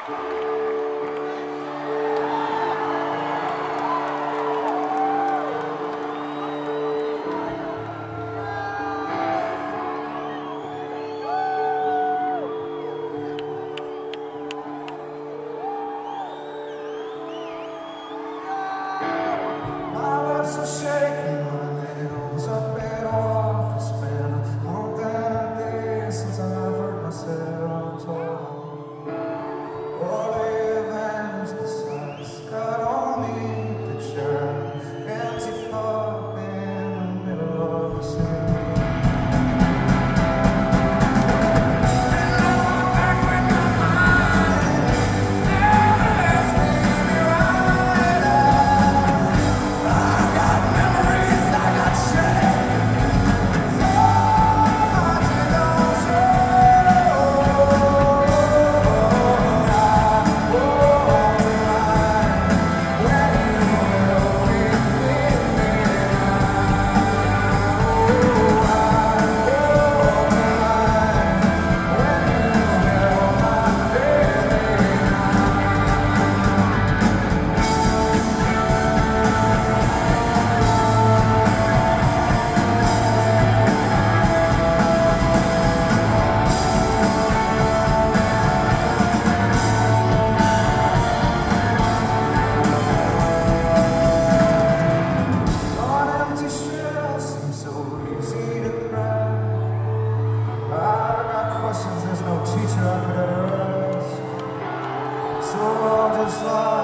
So shaking, my nails are bit off. It's been a month and a day since I've heard myself talk. All events besides got on me, picture an empty pub in the middle of the city. Teacher I could ever ask, so I'll just